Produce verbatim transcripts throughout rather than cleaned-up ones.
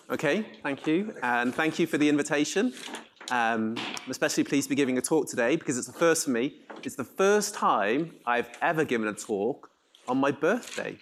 Okay, thank you. And thank you for the invitation. Um, I'm especially pleased to be giving a talk today because it's the first for me. It's the first time I've ever given a talk on my birthday.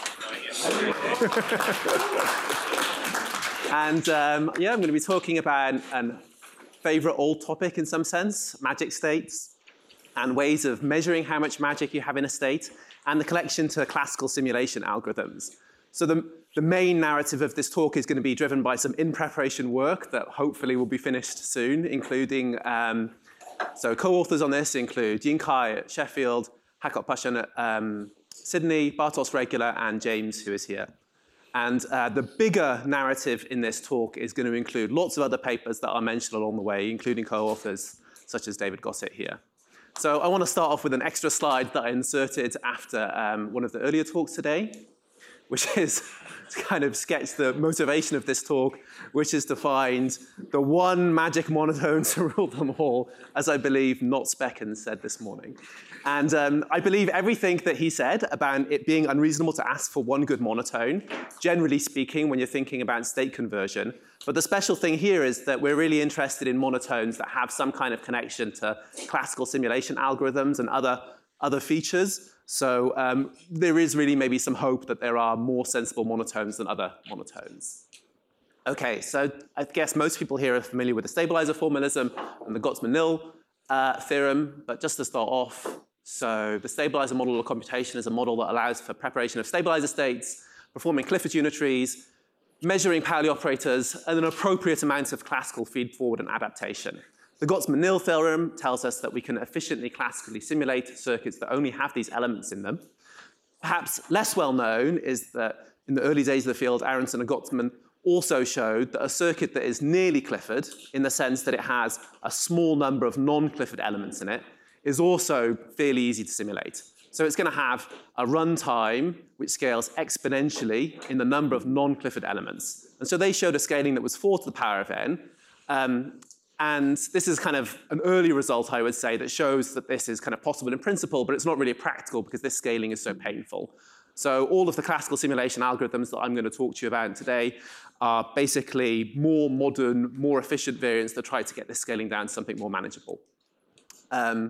And um, yeah, I'm going to be talking about a favorite old topic in some sense, magic states, and ways of measuring how much magic you have in a state, and the connection to classical simulation algorithms. So the, the main narrative of this talk is going to be driven by some in-preparation work that hopefully will be finished soon, including, um, so co-authors on this include Yin Kai at Sheffield, Hakot Pashan at um, Sydney, Bartosz Regular, and James, who is here. And uh, the bigger narrative in this talk is going to include lots of other papers that are mentioned along the way, including co-authors such as David Gossett here. So I want to start off with an extra slide that I inserted after um, one of the earlier talks today, which is to kind of sketch the motivation of this talk, which is to find the one magic monotone to rule them all, as I believe Not Speckens said this morning. And um, I believe everything that he said about it being unreasonable to ask for one good monotone, generally speaking, when you're thinking about state conversion. But the special thing here is that we're really interested in monotones that have some kind of connection to classical simulation algorithms and other, other features. So um, there is really maybe some hope that there are more sensible monotones than other monotones. Okay, so I guess most people here are familiar with the stabilizer formalism and the Gotsman-Nil uh, theorem. But just to start off, so the stabilizer model of computation is a model that allows for preparation of stabilizer states, performing Clifford unitaries, measuring Pauli operators, and an appropriate amount of classical feed-forward and adaptation. The Gotsman-Nil theorem tells us that we can efficiently classically simulate circuits that only have these elements in them. Perhaps less well known is that in the early days of the field, Aronson and Gotsman also showed that a circuit that is nearly Clifford, in the sense that it has a small number of non-Clifford elements in it, is also fairly easy to simulate. So it's going to have a runtime which scales exponentially in the number of non-Clifford elements. And so they showed a scaling that was four to the power of n. Um, and this is kind of an early result, I would say, that shows that this is kind of possible in principle, but it's not really practical because this scaling is so painful. So all of the classical simulation algorithms that I'm going to talk to you about today are basically more modern, more efficient variants that try to get this scaling down to something more manageable. Um,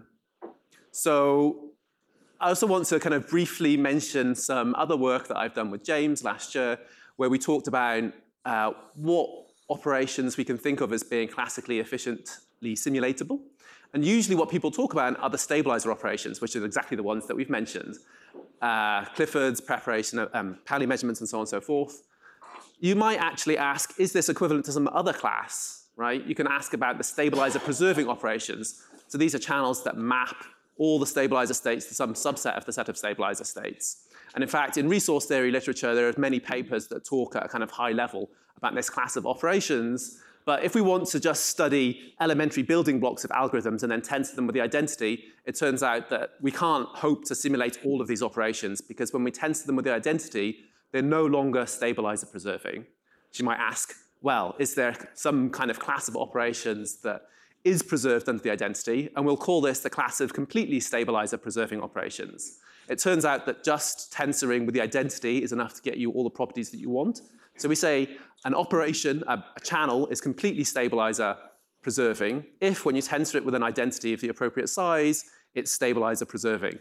so I also want to kind of briefly mention some other work that I've done with James last year, where we talked about uh, what operations we can think of as being classically efficiently simulatable. And usually what people talk about are the stabilizer operations, which are exactly the ones that we've mentioned. Uh, Clifford's, preparation of um, Pauli measurements, and so on and so forth. You might actually ask, is this equivalent to some other class, right? You can ask about the stabilizer preserving operations. So these are channels that map all the stabilizer states to some subset of the set of stabilizer states. And in fact, in resource theory literature, there are many papers that talk at a kind of high level about this class of operations. But if we want to just study elementary building blocks of algorithms and then tensor them with the identity, it turns out that we can't hope to simulate all of these operations, because when we tensor them with the identity, they're no longer stabilizer preserving. So you might ask, well, is there some kind of class of operations that is preserved under the identity? And we'll call this the class of completely stabilizer preserving operations. It turns out that just tensoring with the identity is enough to get you all the properties that you want. So we say an operation, a, a channel, is completely stabilizer preserving if, when you tensor it with an identity of the appropriate size, it's stabilizer preserving.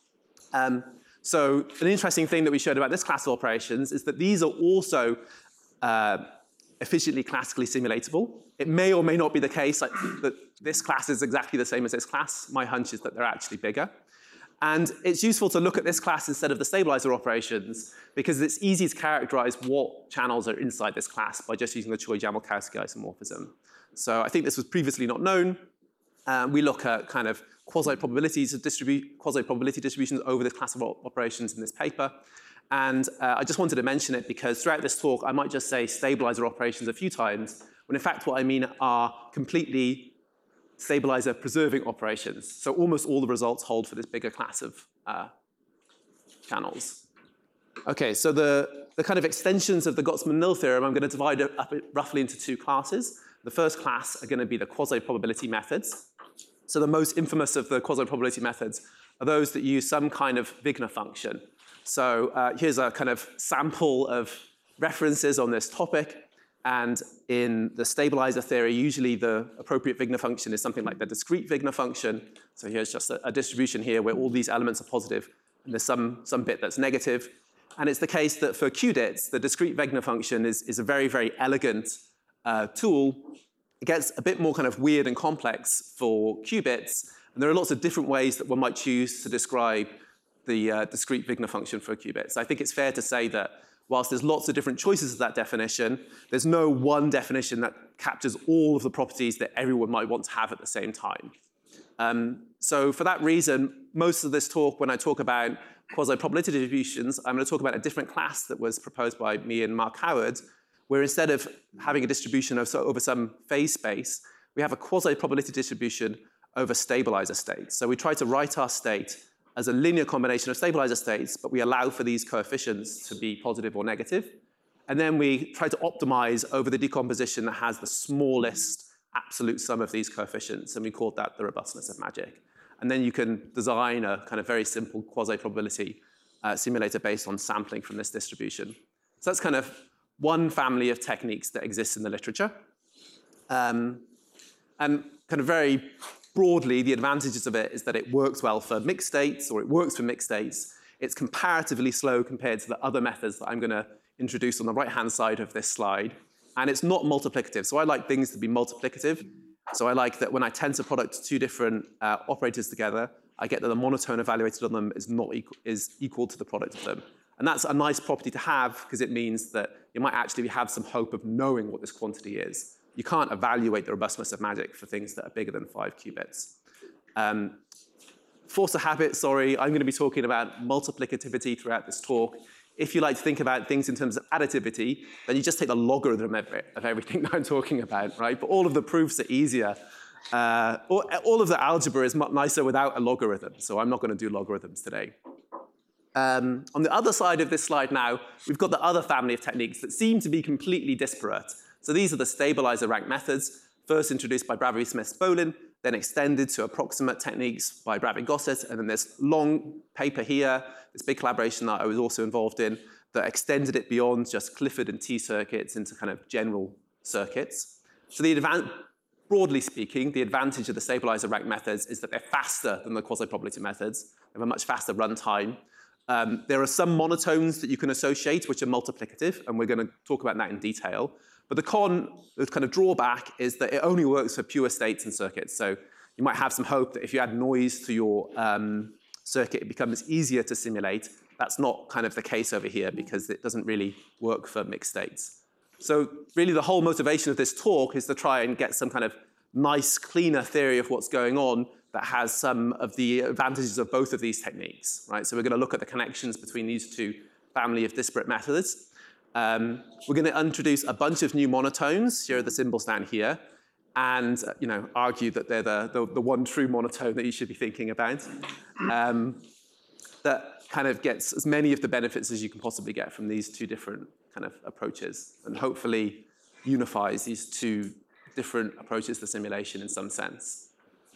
Um, so an interesting thing that we showed about this class of operations is that these are also uh, efficiently classically simulatable. It may or may not be the case like, that this class is exactly the same as this class. My hunch is that they're actually bigger. And it's useful to look at this class instead of the stabilizer operations, because it's easy to characterize what channels are inside this class by just using the Choi-Jamelkowski isomorphism. So I think this was previously not known. Um, we look at kind of quasi-probabilities of distribu- quasi-probability distributions over this class of operations in this paper. And uh, I just wanted to mention it because throughout this talk, I might just say stabilizer operations a few times, when in fact what I mean are completely stabilizer preserving operations. So almost all the results hold for this bigger class of uh, channels. Okay, so the, the kind of extensions of the Gotsman-Nil theorem, I'm going to divide it up roughly into two classes. The first class are going to be the quasi-probability methods. So the most infamous of the quasi-probability methods are those that use some kind of Wigner function. So uh, here's a kind of sample of references on this topic. And in the stabilizer theory, usually the appropriate Wigner function is something like the discrete Wigner function. So here's just a, a distribution here where all these elements are positive, and there's some, some bit that's negative. And it's the case that for Q D I Ts, the discrete Wigner function is, is a very, very elegant uh, tool. It gets a bit more kind of weird and complex for qubits. And there are lots of different ways that one might choose to describe the uh, discrete Wigner function for a qubit. So I think it's fair to say that whilst there's lots of different choices of that definition, there's no one definition that captures all of the properties that everyone might want to have at the same time. Um, so for that reason, most of this talk, when I talk about quasi-probability distributions, I'm going to talk about a different class that was proposed by me and Mark Howard, where instead of having a distribution of, so over some phase space, we have a quasi-probability distribution over stabilizer states. So we try to write our state as a linear combination of stabilizer states, but we allow for these coefficients to be positive or negative. And then we try to optimize over the decomposition that has the smallest absolute sum of these coefficients, and we call that the robustness of magic. And then you can design a kind of very simple quasi-probability uh, simulator based on sampling from this distribution. So that's kind of one family of techniques that exists in the literature. Um, and kind of very broadly, the advantages of it is that it works well for mixed states, or it works for mixed states. It's comparatively slow compared to the other methods that I'm going to introduce on the right-hand side of this slide. And it's not multiplicative. So I like things to be multiplicative. So I like that when I tensor product two different uh, operators together, I get that the monotone evaluated on them is, not equal, is equal to the product of them. And that's a nice property to have, because it means that you might actually have some hope of knowing what this quantity is. You can't evaluate the robustness of magic for things that are bigger than five qubits. Um, force of habit, sorry, I'm going to be talking about multiplicativity throughout this talk. If you like to think about things in terms of additivity, then you just take the logarithm of everything that I'm talking about, right? But all of the proofs are easier. Uh, all, all of the algebra is much nicer without a logarithm, so I'm not going to do logarithms today. Um, on the other side of this slide now, we've got the other family of techniques that seem to be completely disparate. So these are the stabilizer rank methods, first introduced by Bravais, Smith, Spolin, then extended to approximate techniques by Bravais, Gossett, and then this long paper here, this big collaboration that I was also involved in, that extended it beyond just Clifford and T circuits into kind of general circuits. So the advan broadly speaking, the advantage of the stabilizer rank methods is that they're faster than the quasi-probability methods. They have a much faster runtime. Um, there are some monotones that you can associate which are multiplicative, and we're going to talk about that in detail. But the con, the kind of drawback, is that it only works for pure states and circuits. So you might have some hope that if you add noise to your um, circuit, it becomes easier to simulate. That's not kind of the case over here, because it doesn't really work for mixed states. So really the whole motivation of this talk is to try and get some kind of nice, cleaner theory of what's going on that has some of the advantages of both of these techniques, right? So we're going to look at the connections between these two family of disparate methods. Um, we're going to introduce a bunch of new monotones. Here are the symbols down here, and uh, you know, argue that they're the, the, the one true monotone that you should be thinking about. Um, that kind of gets as many of the benefits as you can possibly get from these two different kind of approaches, and hopefully unifies these two different approaches to simulation in some sense.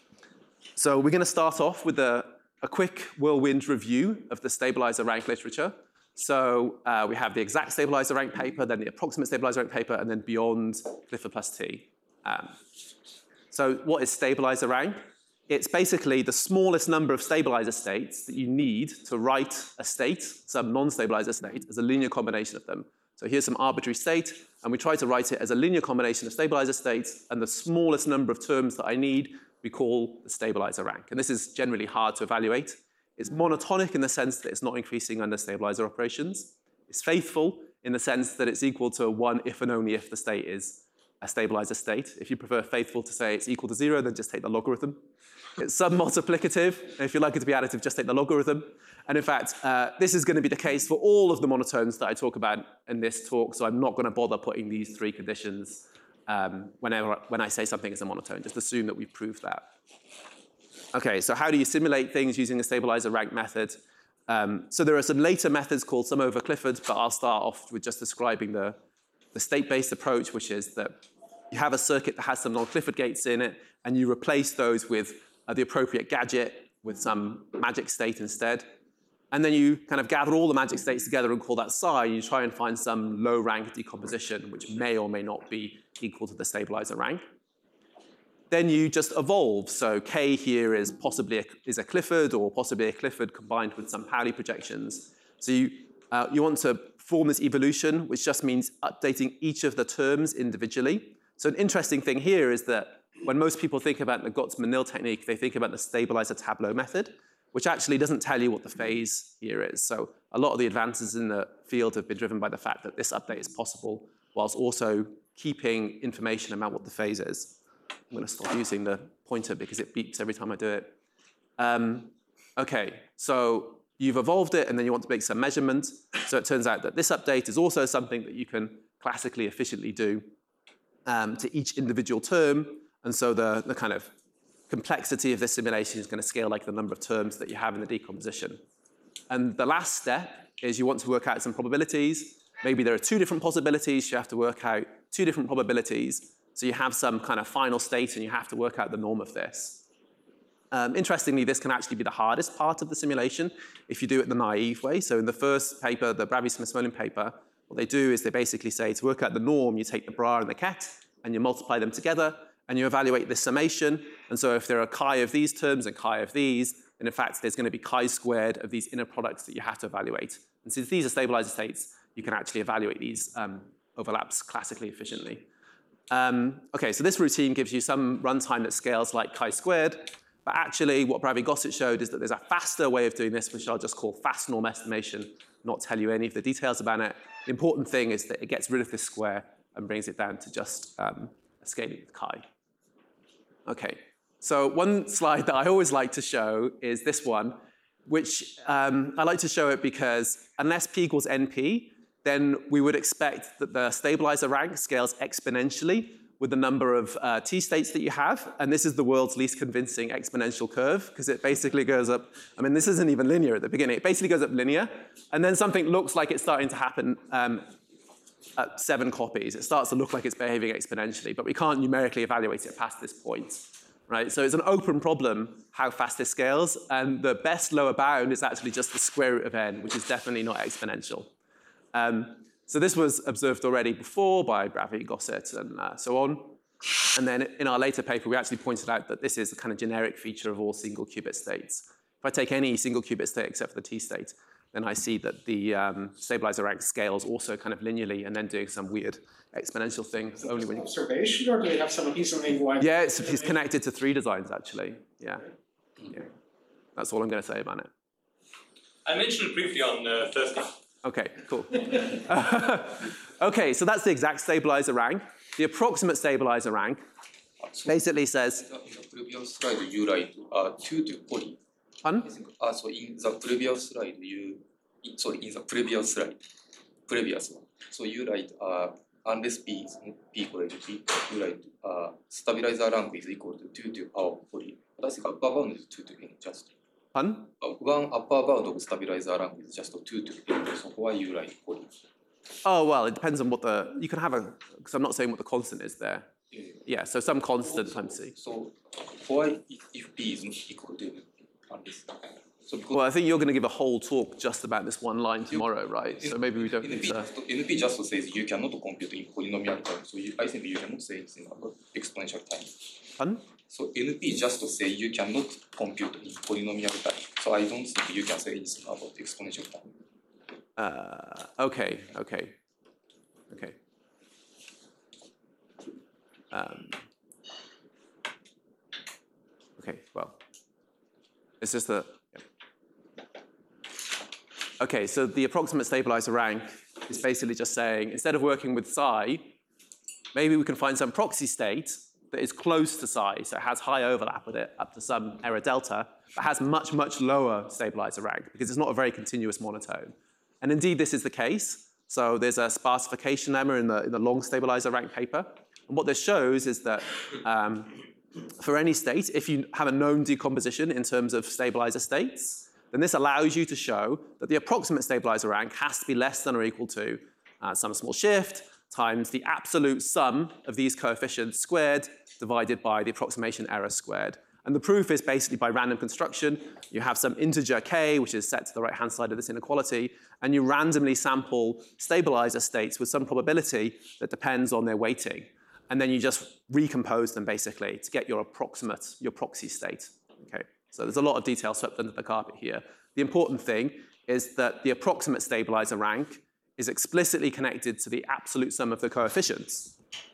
So we're going to start off with a, a quick whirlwind review of the stabilizer rank literature. So uh, we have the exact stabilizer rank paper, then the approximate stabilizer rank paper, and then beyond Clifford plus T. Um, so what is stabilizer rank? It's basically the smallest number of stabilizer states that you need to write a state, some non-stabilizer state, as a linear combination of them. So here's some arbitrary state, and we try to write it as a linear combination of stabilizer states, and the smallest number of terms that I need we call the stabilizer rank. And this is generally hard to evaluate. It's monotonic in the sense that it's not increasing under stabilizer operations. It's faithful in the sense that it's equal to one if and only if the state is a stabilizer state. If you prefer faithful to say it's equal to zero, then just take the logarithm. It's sub-multiplicative. And if you like it to be additive, just take the logarithm. And in fact, uh, this is going to be the case for all of the monotones that I talk about in this talk, so I'm not going to bother putting these three conditions um, whenever when I say something is a monotone. Just assume that we've proved that. Okay, so how do you simulate things using a stabilizer rank method? Um, so there are some later methods called sum over Clifford, but I'll start off with just describing the, the state-based approach, which is that you have a circuit that has some non-Clifford gates in it, and you replace those with uh, the appropriate gadget with some magic state instead. And then you kind of gather all the magic states together and call that psi, and you try and find some low rank decomposition, which may or may not be equal to the stabilizer rank. Then you just evolve. So K here is possibly a, is a Clifford, or possibly a Clifford combined with some Pauli projections. So you, uh, you want to form this evolution, which just means updating each of the terms individually. So an interesting thing here is that when most people think about the Gotzman-Nil technique, they think about the stabilizer tableau method, which actually doesn't tell you what the phase here is. So a lot of the advances in the field have been driven by the fact that this update is possible, whilst also keeping information about what the phase is. I'm going to stop using the pointer because it beeps every time I do it. Um, OK, so you've evolved it, and then you want to make some measurements. So it turns out that this update is also something that you can classically efficiently do um, to each individual term. And so the, the kind of complexity of this simulation is going to scale like the number of terms that you have in the decomposition. And the last step is you want to work out some probabilities. Maybe there are two different possibilities. You have to work out two different probabilities. So you have some kind of final state, and you have to work out the norm of this. Um, interestingly, this can actually be the hardest part of the simulation if you do it the naive way. So in the first paper, the Bravey-Smith-Smolin paper, what they do is they basically say to work out the norm, you take the bra and the ket, and you multiply them together, and you evaluate this summation. And so if there are chi of these terms and chi of these, then in fact, there's going to be chi squared of these inner products that you have to evaluate. And since these are stabilizer states, you can actually evaluate these um, overlaps classically efficiently. Um, OK, so this routine gives you some runtime that scales like chi squared. But actually, what Bravey-Gossett showed is that there's a faster way of doing this, which I'll just call fast norm estimation, not tell you any of the details about it. The important thing is that it gets rid of this square and brings it down to just um, a scaling with chi. OK, so one slide that I always like to show is this one, which um, I like to show it because unless p equals np, then we would expect that the stabilizer rank scales exponentially with the number of uh, t states that you have. And this is the world's least convincing exponential curve, because it basically goes up. I mean, this isn't even linear at the beginning. It basically goes up linear. And then something looks like it's starting to happen um, at seven copies. It starts to look like it's behaving exponentially. But we can't numerically evaluate it past this point. Right? So it's an open problem how fast this scales. And the best lower bound is actually just the square root of n, which is definitely not exponential. Um, so this was observed already before by Bravey-Gossett and uh, so on. And then in our later paper, we actually pointed out that this is a kind of generic feature of all single qubit states. If I take any single qubit state except for the t state, then I see that the um, stabilizer rank scales also kind of linearly and then doing some weird exponential thing. Is it only when you... observation, or do they have some reasoning why? Yeah, it's, it's connected to three designs, actually. Yeah. yeah. That's all I'm going to say about it. I mentioned briefly on uh, Thursday. OK, cool. OK, so that's the exact stabilizer rank. The approximate stabilizer rank basically says... In the previous slide, you write uh, two to poly. Pardon? Uh, so in the previous slide, you... Sorry, in the previous slide, previous one. So you write, uh, unless P is P equal to P, you write uh, stabilizer rank is equal to two to power poly. But I think upper bound is two to n just. Pardon? Uh, one upper bound of stabilizer rank is just two to n. So why you write poly? Oh, well, it depends on what the... You can have a... Because I'm not saying what the constant is there. Yeah, yeah so some constant times c. So why if P is not equal to unless... So well, I think you're going to give a whole talk just about this one line tomorrow, right? So maybe we don't N P need to... just, N P just says you cannot compute in polynomial time. So you, I think you cannot say anything about exponential time. Pardon? So N P just say you cannot compute in polynomial time. So I don't think you can say anything about exponential time. Uh, okay, okay, okay. Um, okay, well, it's just a... OK, so the approximate stabilizer rank is basically just saying, instead of working with psi, maybe we can find some proxy state that is close to psi, so it has high overlap with it up to some error delta, but has much, much lower stabilizer rank, because it's not a very continuous monotone. And indeed, this is the case. So there's a sparsification lemma in the, in the long stabilizer rank paper. And what this shows is that um, for any state, if you have a known decomposition in terms of stabilizer states, then this allows you to show that the approximate stabilizer rank has to be less than or equal to uh, some small shift times the absolute sum of these coefficients squared divided by the approximation error squared. And the proof is basically by random construction. You have some integer k, which is set to the right-hand side of this inequality, and you randomly sample stabilizer states with some probability that depends on their weighting. And then you just recompose them, basically, to get your approximate, your proxy state. Okay? So there's a lot of detail swept under the carpet here. The important thing is that the approximate stabilizer rank is explicitly connected to the absolute sum of the coefficients.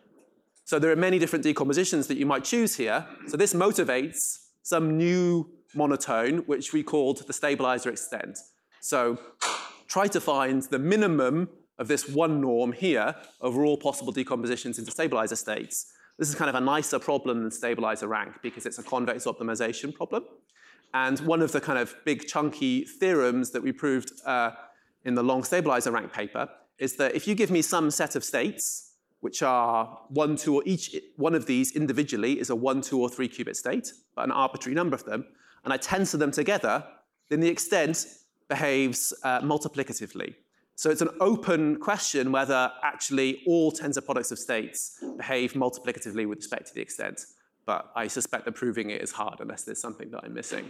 So there are many different decompositions that you might choose here. So this motivates some new monotone, which we called the stabilizer extent. So try to find the minimum of this one norm here over all possible decompositions into stabilizer states. This is kind of a nicer problem than stabilizer rank because it's a convex optimization problem. And one of the kind of big chunky theorems that we proved uh, in the long stabilizer rank paper is that if you give me some set of states, which are one, two, or each one of these individually is a one, two, or three qubit state, but an arbitrary number of them, and I tensor them together, then the extent behaves uh, multiplicatively. So it's an open question whether actually all tensor products of states behave multiplicatively with respect to the extent. But I suspect that proving it is hard unless there's something that I'm missing.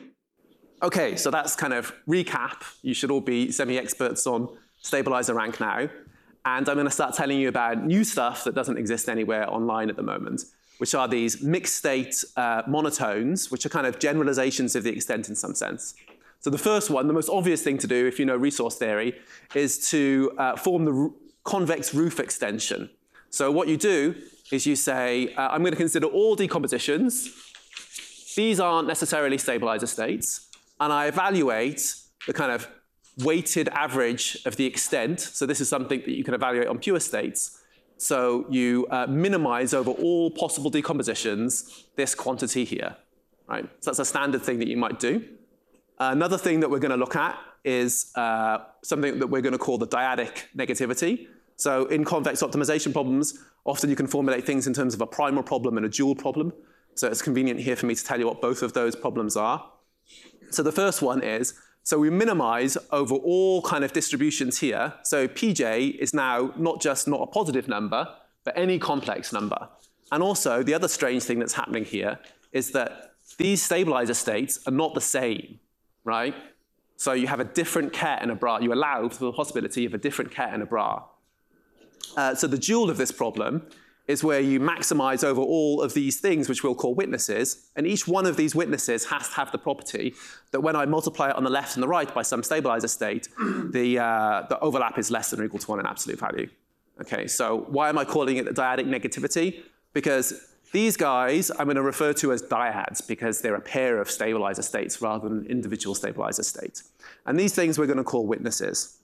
OK, so that's kind of recap. You should all be semi-experts on stabilizer rank now. And I'm going to start telling you about new stuff that doesn't exist anywhere online at the moment, which are these mixed state uh, monotones, which are kind of generalizations of the extent in some sense. So the first one, the most obvious thing to do if you know resource theory, is to uh, form the convex roof extension. So what you do is you say, uh, I'm going to consider all decompositions. These aren't necessarily stabilizer states. And I evaluate the kind of weighted average of the extent. So this is something that you can evaluate on pure states. So you uh, minimize over all possible decompositions this quantity here. Right? So that's a standard thing that you might do. Another thing that we're going to look at is uh, something that we're going to call the dyadic negativity. So in convex optimization problems, often you can formulate things in terms of a primal problem and a dual problem. So it's convenient here for me to tell you what both of those problems are. So the first one is, so we minimize over all kind of distributions here. So P J is now not just not a positive number, but any complex number. And also, the other strange thing that's happening here is that these stabilizer states are not the same. Right? So you have a different ket and a bra. You allow for the possibility of a different ket and a bra. Uh, so the dual of this problem is where you maximize over all of these things, which we'll call witnesses. And each one of these witnesses has to have the property that when I multiply it on the left and the right by some stabilizer state, the, uh, the overlap is less than or equal to one in absolute value. Okay, so why am I calling it the dyadic negativity? Because these guys I'm going to refer to as dyads because they're a pair of stabilizer states rather than individual stabilizer states. And these things we're going to call witnesses.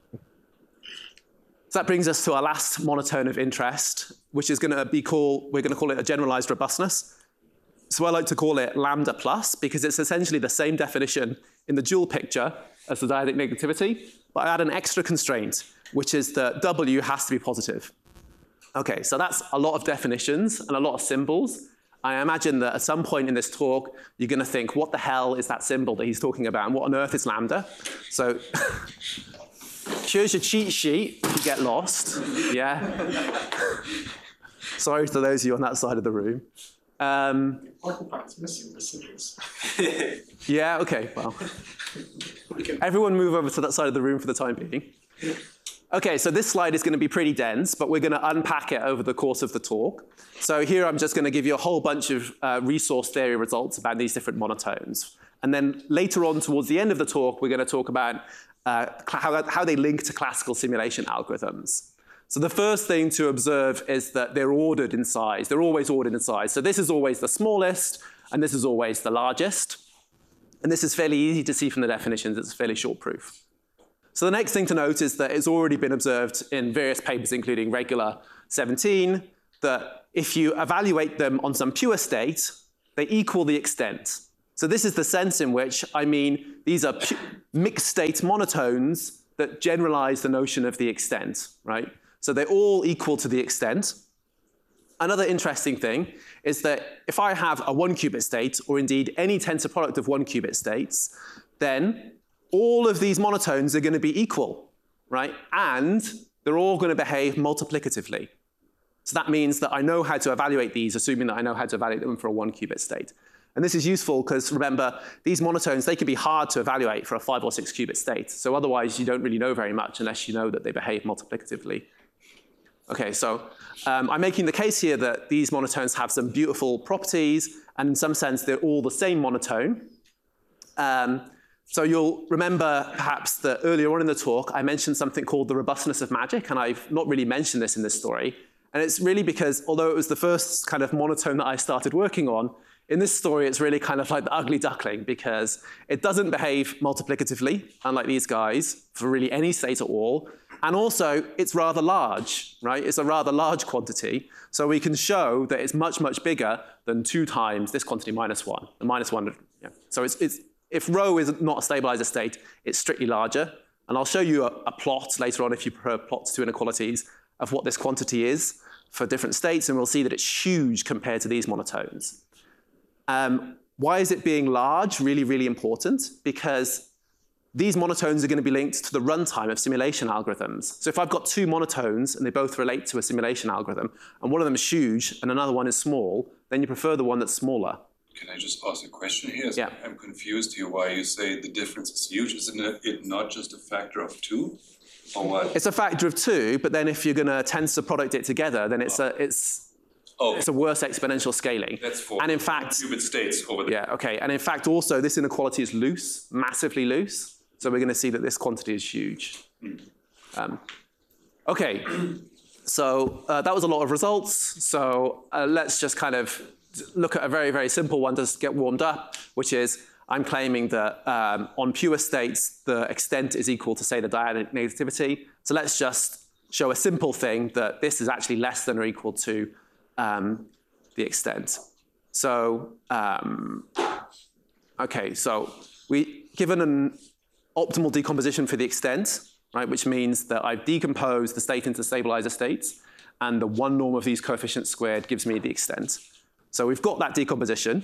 So that brings us to our last monotone of interest, which is going to be called, we're going to call it a generalized robustness. So I like to call it lambda plus because it's essentially the same definition in the dual picture as the dyadic negativity, but I add an extra constraint, which is that W has to be positive. Okay, so that's a lot of definitions and a lot of symbols. I imagine that at some point in this talk, you're going to think, what the hell is that symbol that he's talking about, and what on earth is lambda? So here's your cheat sheet if you get lost. Yeah. Sorry to those of you on that side of the room. Um, Occupied's missing the symbols. Yeah, okay, well. Everyone move over to that side of the room for the time being. Okay, so this slide is going to be pretty dense, but we're going to unpack it over the course of the talk. So here I'm just going to give you a whole bunch of uh, resource theory results about these different monotones. And then later on, towards the end of the talk, we're going to talk about uh, how, how they link to classical simulation algorithms. So the first thing to observe is that they're ordered in size. They're always ordered in size. So this is always the smallest, and this is always the largest. And this is fairly easy to see from the definitions. It's a fairly short proof. So the next thing to note is that it's already been observed in various papers, including Regular seventeen, that if you evaluate them on some pure state, they equal the extent. So this is the sense in which, I mean, these are mixed state monotones that generalize the notion of the extent, right? So they're all equal to the extent. Another interesting thing is that if I have a one qubit state, or indeed any tensor product of one qubit states, then all of these monotones are going to be equal, right? And they're all going to behave multiplicatively. So that means that I know how to evaluate these, assuming that I know how to evaluate them for a one qubit state. And this is useful because, remember, these monotones, they can be hard to evaluate for a five or six qubit state. So otherwise, you don't really know very much unless you know that they behave multiplicatively. OK, so um, I'm making the case here that these monotones have some beautiful properties, and in some sense, they're all the same monotone. Um, so you'll remember, perhaps, that earlier on in the talk, I mentioned something called the robustness of magic, and I've not really mentioned this in this story. And it's really because, although it was the first kind of monotone that I started working on, in this story, it's really kind of like the ugly duckling, because it doesn't behave multiplicatively, unlike these guys, for really any state at all. And also, it's rather large, right? It's a rather large quantity. So we can show that it's much, much bigger than two times this quantity minus one. The minus one, yeah. So it's, it's, if rho is not a stabilizer state, it's strictly larger. And I'll show you a, a plot later on, if you prefer plots to inequalities, of what this quantity is for different states. And we'll see that it's huge compared to these monotones. Um, why is it being large really, really important? Because these monotones are going to be linked to the runtime of simulation algorithms. So if I've got two monotones and they both relate to a simulation algorithm, and one of them is huge and another one is small, then you prefer the one that's smaller. Can I just ask a question here? Yeah. I'm confused here why you say the difference is huge. Isn't it not just a factor of two? Or what? It's a factor of two, but then if you're going to tensor product it together, then it's, oh. a, it's, oh. it's a worse exponential scaling. That's for and in fact, qubit states over there. Yeah, OK. And in fact, also, this inequality is loose, massively loose. So we're going to see that this quantity is huge. Um, OK, so uh, that was a lot of results. So uh, let's just kind of look at a very, very simple one to get warmed up, which is I'm claiming that um, on pure states, the extent is equal to, say, the dyadic negativity. So let's just show a simple thing that this is actually less than or equal to um, the extent. So, um, OK, so we given an optimal decomposition for the extent, right, which means that I've decomposed the state into stabilizer states, and the one norm of these coefficients squared gives me the extent. So we've got that decomposition.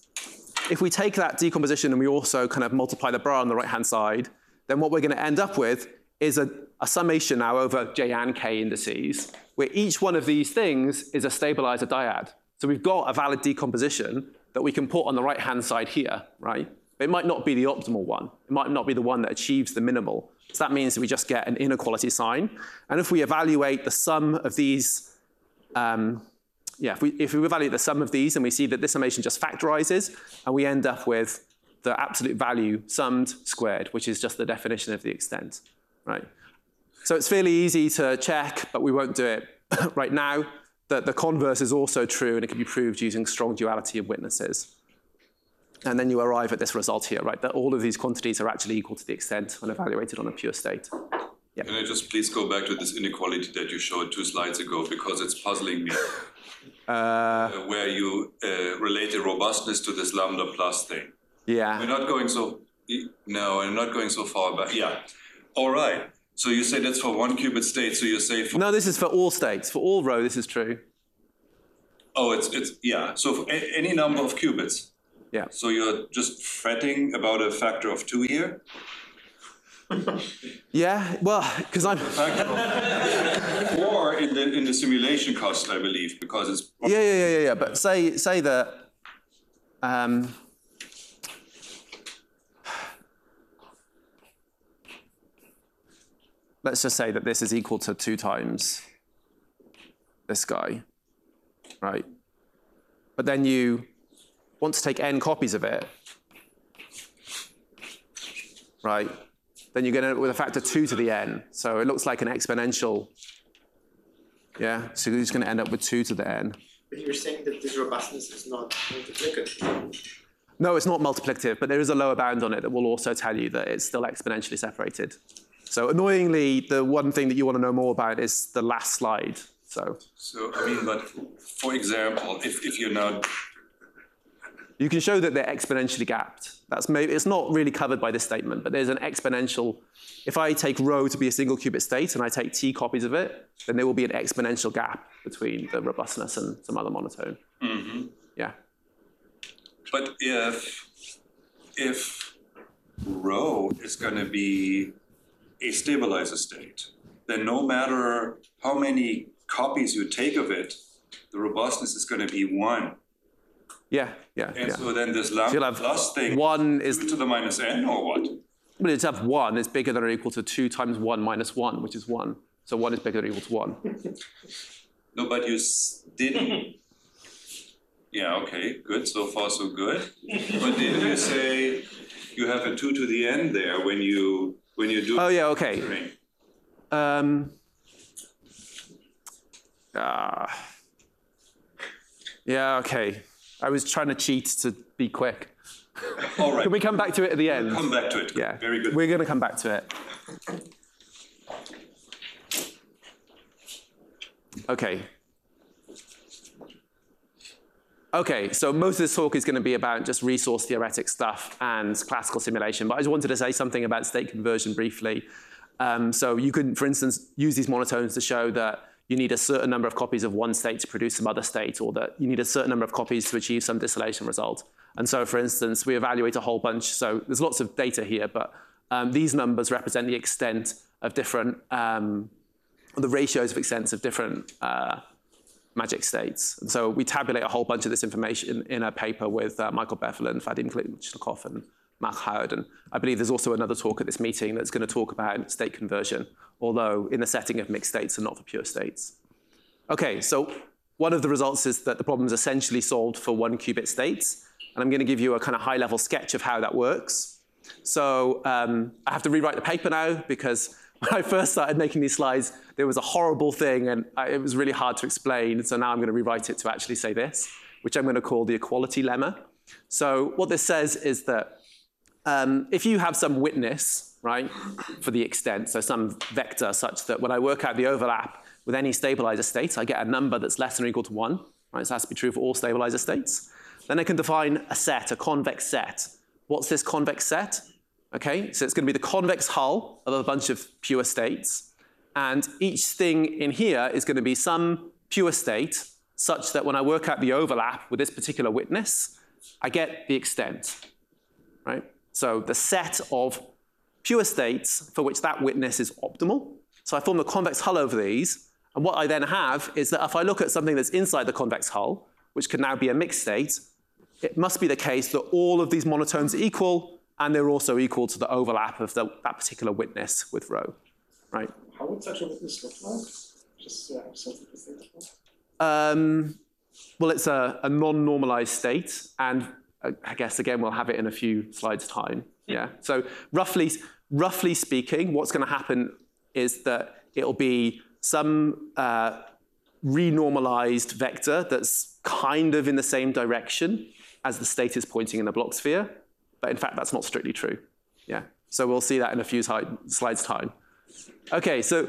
If we take that decomposition and we also kind of multiply the bar on the right-hand side, then what we're going to end up with is a, a summation now over j and k indices, where each one of these things is a stabilizer dyad. So we've got a valid decomposition that we can put on the right-hand side here, right? It might not be the optimal one. It might not be the one that achieves the minimal. So that means that we just get an inequality sign. And if we evaluate the sum of these, um, yeah, if we, if we evaluate the sum of these and we see that this summation just factorizes, and we end up with the absolute value summed squared, which is just the definition of the extent, right? So it's fairly easy to check, but we won't do it right now, that the converse is also true, and it can be proved using strong duality of witnesses. And then you arrive at this result here, right, that all of these quantities are actually equal to the extent when evaluated on a pure state. Yeah. Can I just please go back to this inequality that you showed two slides ago, because it's puzzling me, uh, uh, where you uh, relate the robustness to this lambda plus thing. Yeah. We're not going so, no, I'm not going so far back. Yeah, all right. So you say that's for one qubit state, so you say for... No, this is for all states. For all rho, this is true. Oh, it's, it's yeah, so for a, any number of qubits. Yeah. So you're just fretting about a factor of two here? Yeah, well, because I'm... Or in the, in the simulation cost, I believe, because it's... Yeah, yeah, yeah, yeah, but say, say that... Um, let's just say that this is equal to two times this guy, right? But then you want to take n copies of it, right? Then you're going to end up with a factor two to the n. So it looks like an exponential. Yeah, so you're just going to end up with two to the n. But you're saying that this robustness is not multiplicative. No, it's not multiplicative, but there is a lower bound on it that will also tell you that it's still exponentially separated. So annoyingly, the one thing that you want to know more about is the last slide. So, so I mean, but for example, if, if you're now... You can show that they're exponentially gapped. That's maybe, it's not really covered by this statement, but there's an exponential. If I take rho to be a single qubit state and I take t copies of it, then there will be an exponential gap between the robustness and some other monotone. Mm-hmm. Yeah. But if, if rho is going to be a stabilizer state, then no matter how many copies you take of it, the robustness is going to be one. Yeah, yeah, And yeah. so then this So lambda you'll have plus thing, one is, two to the minus n or what? well, it's have one is bigger than or equal to two times one minus one, which is one. So one is bigger than or equal to one. No, but you s- didn't. Yeah, okay, good. So far, so good. But didn't you say you have a two to the n there when you when you do? Oh yeah, okay. String? Um, uh, yeah, okay. I was trying to cheat to be quick. All right. Can we come back to it at the end? Come back to it. Yeah. Very good. We're going to come back to it. Okay. Okay, so most of this talk is going to be about just resource theoretic stuff and classical simulation, but I just wanted to say something about state conversion briefly. Um, so you could, for instance, use these monotones to show that you need a certain number of copies of one state to produce some other state, or that you need a certain number of copies to achieve some distillation result. And so, for instance, we evaluate a whole bunch. So there's lots of data here, but um, these numbers represent the extent of different, um, the ratios of extents of different uh, magic states. And so we tabulate a whole bunch of this information in, in a paper with uh, Michael Beffelin, Vadim Klitschnikov, and Mark Howard. And I believe there's also another talk at this meeting that's going to talk about state conversion, although in the setting of mixed states and not for pure states. Okay, so one of the results is that the problem is essentially solved for one qubit states. And I'm going to give you a kind of high-level sketch of how that works. So um, I have to rewrite the paper now because when I first started making these slides, there was a horrible thing, and I, it was really hard to explain. So now I'm going to rewrite it to actually say this, which I'm going to call the equality lemma. So what this says is that um, if you have some witness, right, for the extent, so some vector such that when I work out the overlap with any stabilizer state, I get a number that's less than or equal to one, right? So it has to be true for all stabilizer states. Then I can define a set, a convex set. What's this convex set? Okay, so it's going to be the convex hull of a bunch of pure states. And each thing in here is going to be some pure state such that when I work out the overlap with this particular witness, I get the extent, right? So the set of pure states for which that witness is optimal. So I form the convex hull over these. And what I then have is that if I look at something that's inside the convex hull, which can now be a mixed state, it must be the case that all of these monotones are equal, and they're also equal to the overlap of the, that particular witness with rho, right? How would such a witness look like? Just so I have something to think about. Um, well, it's a, a non-normalized state, and uh, I guess, again, we'll have it in a few slides' time. Yeah. So roughly, roughly speaking, what's going to happen is that it'll be some uh, renormalized vector that's kind of in the same direction as the state is pointing in the Bloch sphere. But in fact, that's not strictly true. Yeah. So we'll see that in a few slides' time. OK, so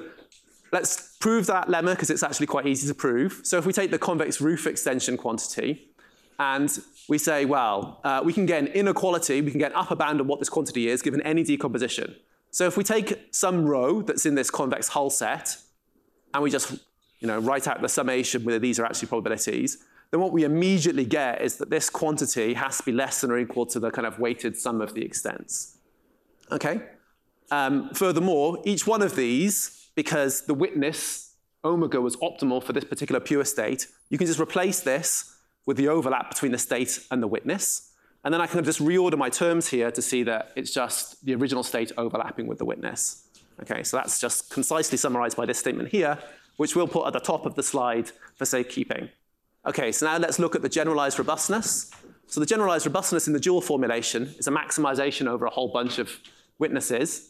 let's prove that lemma, because it's actually quite easy to prove. So if we take the convex roof extension quantity, and we say, well, uh, we can get an inequality, we can get an upper bound of what this quantity is given any decomposition. So if we take some rho that's in this convex hull set, and we just you know, write out the summation whether these are actually probabilities, then what we immediately get is that this quantity has to be less than or equal to the kind of weighted sum of the extents. Okay? Um, furthermore, each one of these, because the witness, omega, was optimal for this particular pure state, you can just replace this with the overlap between the state and the witness. And then I can just reorder my terms here to see that it's just the original state overlapping with the witness. Okay, so that's just concisely summarized by this statement here, which we'll put at the top of the slide for safekeeping. Okay, so now let's look at the generalized robustness. So the generalized robustness in the dual formulation is a maximization over a whole bunch of witnesses.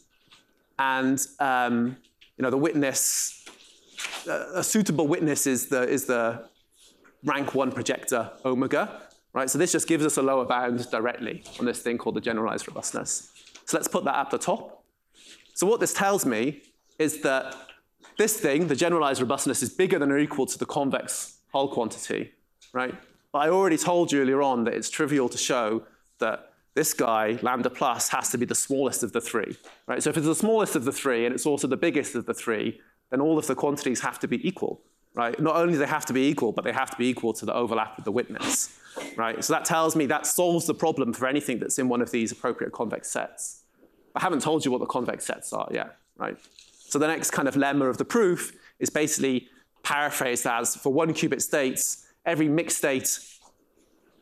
And um, you know, the witness, uh, a suitable witness is the, is the rank one projector omega. Right? So this just gives us a lower bound directly on this thing called the generalized robustness. So let's put that at the top. So what this tells me is that this thing, the generalized robustness, is bigger than or equal to the convex hull quantity, right? But I already told you earlier on that it's trivial to show that this guy, lambda plus, has to be the smallest of the three, right? So if it's the smallest of the three and it's also the biggest of the three, then all of the quantities have to be equal, right? Not only do they have to be equal, but they have to be equal to the overlap of the witness, right? So that tells me that solves the problem for anything that's in one of these appropriate convex sets. I haven't told you what the convex sets are yet, right? So the next kind of lemma of the proof is basically paraphrased as, for one qubit states, every mixed state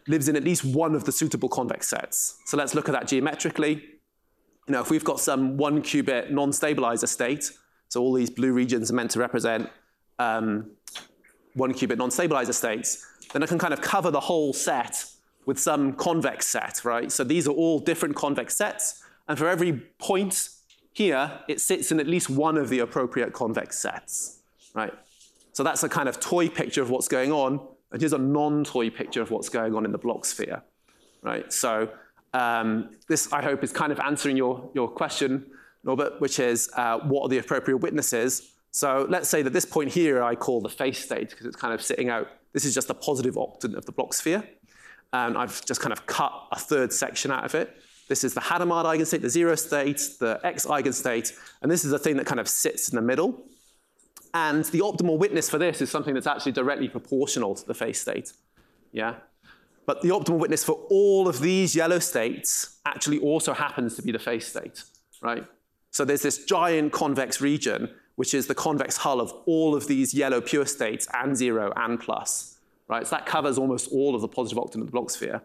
lives in at least one of the suitable convex sets. So let's look at that geometrically. You know, if we've got some one qubit non-stabilizer state, so all these blue regions are meant to represent um, one qubit non-stabilizer states, then I can kind of cover the whole set with some convex set, right? So these are all different convex sets, and for every point here, it sits in at least one of the appropriate convex sets, right? So that's a kind of toy picture of what's going on, and here's a non-toy picture of what's going on in the Bloch sphere, right? So um, this, I hope, is kind of answering your, your question, Norbert, which is uh, what are the appropriate witnesses? So let's say that this point here I call the face state, because it's kind of sitting out. This is just a positive octant of the Bloch sphere. And I've just kind of cut a third section out of it. This is the Hadamard eigenstate, the zero state, the X eigenstate, and this is the thing that kind of sits in the middle. And the optimal witness for this is something that's actually directly proportional to the face state. Yeah? But the optimal witness for all of these yellow states actually also happens to be the face state, right? So there's this giant convex region, which is the convex hull of all of these yellow pure states and zero and plus, right? So that covers almost all of the positive octant of the Bloch sphere.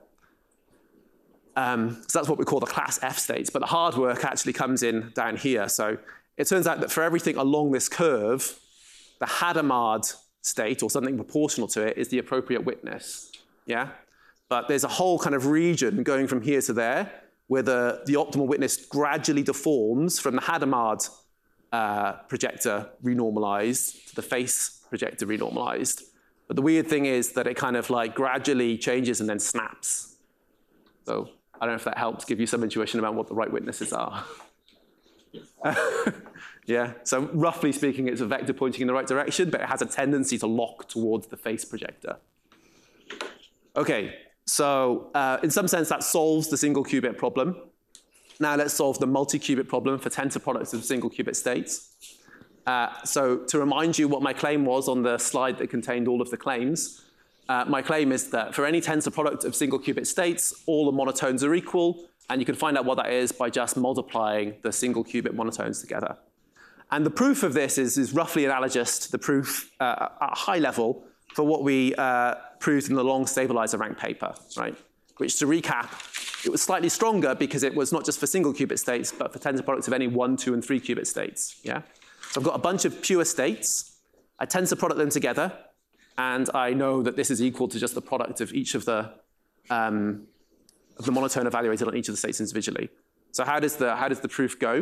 Um, so that's what we call the class F states, but the hard work actually comes in down here. So it turns out that for everything along this curve, the Hadamard state, or something proportional to it, is the appropriate witness, yeah? But there's a whole kind of region going from here to there where the, the optimal witness gradually deforms from the Hadamard uh, projector renormalized to the face projector renormalized. But the weird thing is that it kind of like gradually changes and then snaps. So I don't know if that helps give you some intuition about what the right witnesses are. Yeah, so roughly speaking, it's a vector pointing in the right direction, but it has a tendency to lock towards the face projector. Okay, so uh, in some sense, that solves the single qubit problem. Now let's solve the multi-qubit problem for tensor products of single qubit states. Uh, so to remind you what my claim was on the slide that contained all of the claims, uh, my claim is that for any tensor product of single qubit states, all the monotones are equal, and you can find out what that is by just multiplying the single qubit monotones together. And the proof of this is, is roughly analogous to the proof uh, at a high level for what we uh, proved in the long stabilizer rank paper, right? Which, to recap, it was slightly stronger because it was not just for single qubit states, but for tensor products of any one, two, and three qubit states, yeah? So I've got a bunch of pure states, I tensor product them together, and I know that this is equal to just the product of each of the, um, of the monotone evaluated on each of the states individually. So how does the, how does the proof go?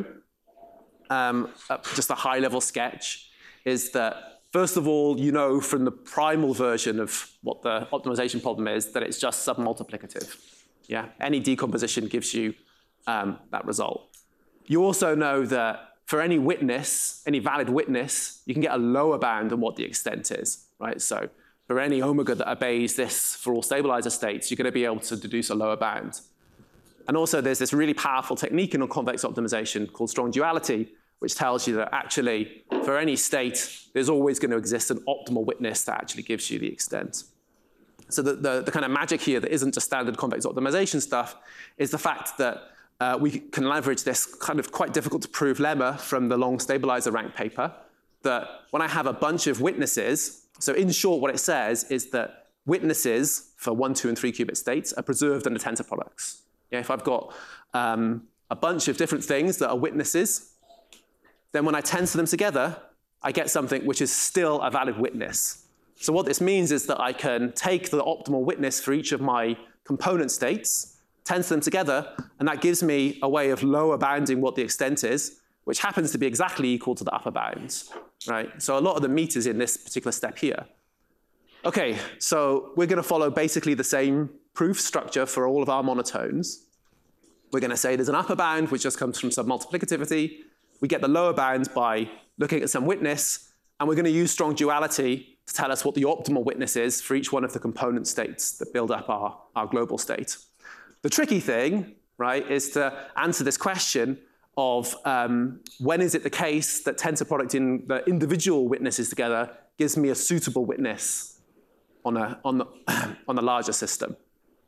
Um, uh, just a high-level sketch is that, first of all, you know from the primal version of what the optimization problem is that it's just submultiplicative. Yeah? Any decomposition gives you um, that result. You also know that for any witness, any valid witness, you can get a lower bound on what the extent is, right? So for any omega that obeys this for all stabilizer states, you're going to be able to deduce a lower bound. And also there's this really powerful technique in convex optimization called strong duality, which tells you that actually for any state, there's always going to exist an optimal witness that actually gives you the extent. So the, the, the kind of magic here that isn't just standard convex optimization stuff is the fact that uh, we can leverage this kind of quite difficult to prove lemma from the long stabilizer rank paper, that when I have a bunch of witnesses, so in short what it says is that witnesses for one, two, and three qubit states are preserved under tensor products. Yeah, if I've got um, a bunch of different things that are witnesses, then when I tensor them together, I get something which is still a valid witness. So what this means is that I can take the optimal witness for each of my component states, tensor them together, and that gives me a way of lower bounding what the extent is, which happens to be exactly equal to the upper bounds, right? So a lot of the meat is in this particular step here. Okay, so we're going to follow basically the same proof structure for all of our monotones. We're going to say there's an upper bound, which just comes from submultiplicativity. We get the lower bound by looking at some witness, and we're going to use strong duality to tell us what the optimal witness is for each one of the component states that build up our, our global state. The tricky thing, right, is to answer this question of um, when is it the case that tensor product in the individual witnesses together gives me a suitable witness on, a, on, the, on the larger system.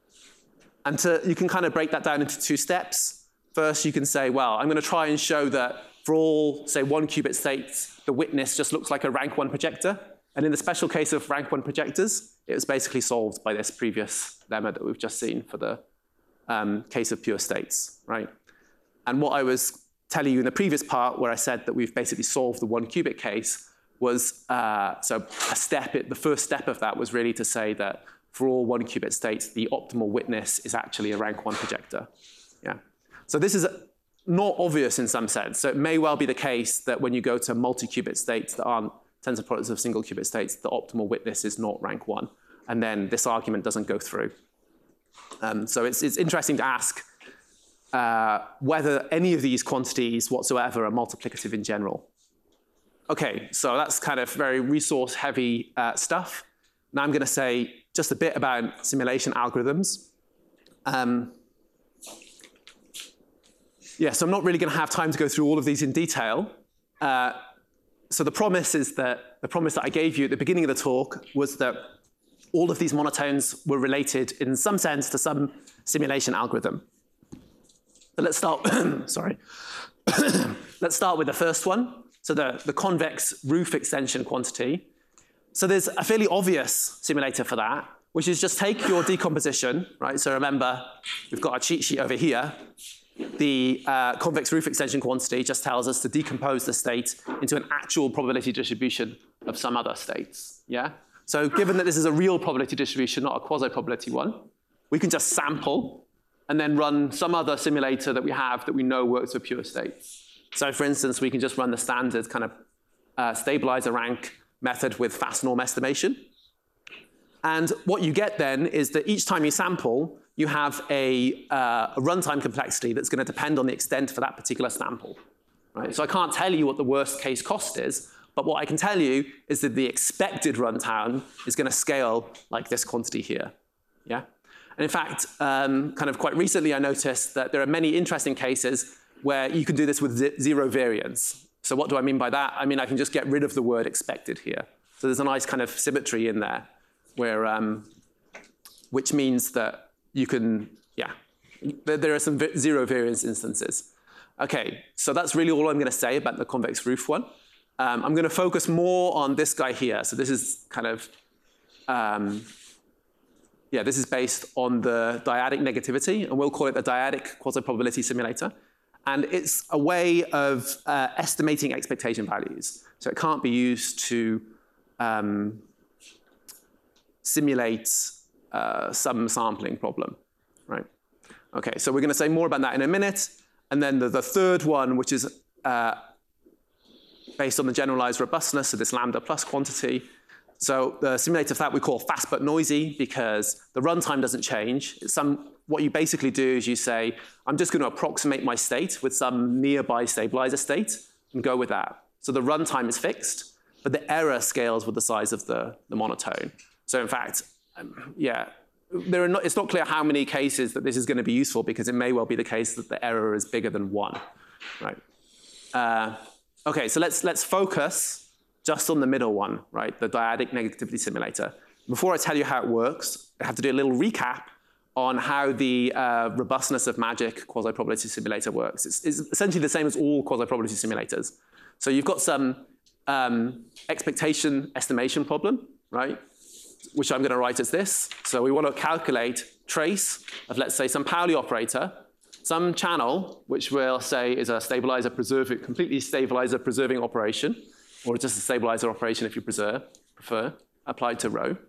And to, you can kind of break that down into two steps. First, you can say, well, I'm going to try and show that for all, say, one qubit states, the witness just looks like a rank one projector. And in the special case of rank one projectors, it was basically solved by this previous lemma that we've just seen for the um, case of pure states, right? And what I was telling you in the previous part, where I said that we've basically solved the one qubit case, was uh, so a step. The first step of that was really to say that for all one qubit states, the optimal witness is actually a rank one projector. Yeah. So this is not obvious in some sense. So it may well be the case that when you go to multi-qubit states that aren't tensor products of single qubit states, the optimal witness is not rank one. And then this argument doesn't go through. Um, so it's, it's interesting to ask uh, whether any of these quantities whatsoever are multiplicative in general. Okay, so that's kind of very resource-heavy uh, stuff. Now I'm going to say just a bit about simulation algorithms. Um, yeah, so I'm not really going to have time to go through all of these in detail. Uh, so the promise is that the promise that I gave you at the beginning of the talk was that all of these monotones were related in some sense to some simulation algorithm. But let's start. sorry. Let's start with the first one. So the, the convex roof extension quantity. So there's a fairly obvious simulator for that, which is just take your decomposition, right? So remember, we've got a cheat sheet over here. The uh, convex roof extension quantity just tells us to decompose the state into an actual probability distribution of some other states, yeah? So given that this is a real probability distribution, not a quasi-probability one, we can just sample and then run some other simulator that we have that we know works for pure states. So for instance, we can just run the standard kind of uh, stabilizer rank method with fast norm estimation. And what you get then is that each time you sample, you have a, uh, a runtime complexity that's going to depend on the extent for that particular sample. Right? So I can't tell you what the worst case cost is, but what I can tell you is that the expected runtime is going to scale like this quantity here. Yeah? And in fact, um, kind of quite recently, I noticed that there are many interesting cases where you can do this with zero variance. So what do I mean by that? I mean, I can just get rid of the word expected here. So there's a nice kind of symmetry in there, where, um, which means that you can, yeah, there, there are some zero variance instances. Okay, so that's really all I'm going to say about the convex roof one. Um, I'm going to focus more on this guy here. So this is kind of, um, yeah, this is based on the dyadic negativity, and we'll call it the dyadic quasi-probability simulator. And it's a way of uh, estimating expectation values. So it can't be used to um, simulate uh, some sampling problem, right? Okay, so we're going to say more about that in a minute. And then the, the third one, which is uh, based on the generalized robustness of this lambda plus quantity. So the simulator for that we call fast but noisy because the runtime doesn't change. It's some, what you basically do is you say, I'm just going to approximate my state with some nearby stabilizer state and go with that. So the runtime is fixed, but the error scales with the size of the, the monotone. So in fact, um, yeah, there are not, it's not clear how many cases that this is going to be useful because it may well be the case that the error is bigger than one, right? Uh, okay, so let's, let's focus just on the middle one, right? The dyadic negativity simulator. Before I tell you how it works, I have to do a little recap on how the uh, robustness of MAGIC quasi-probability simulator works. It's, it's essentially the same as all quasi-probability simulators. So you've got some um, expectation estimation problem, right? Which I'm going to write as this. So we want to calculate trace of, let's say, some Pauli operator, some channel, which we'll say is a stabilizer preserving, completely stabilizer preserving operation, or just a stabilizer operation if you preserve, prefer, applied to rho.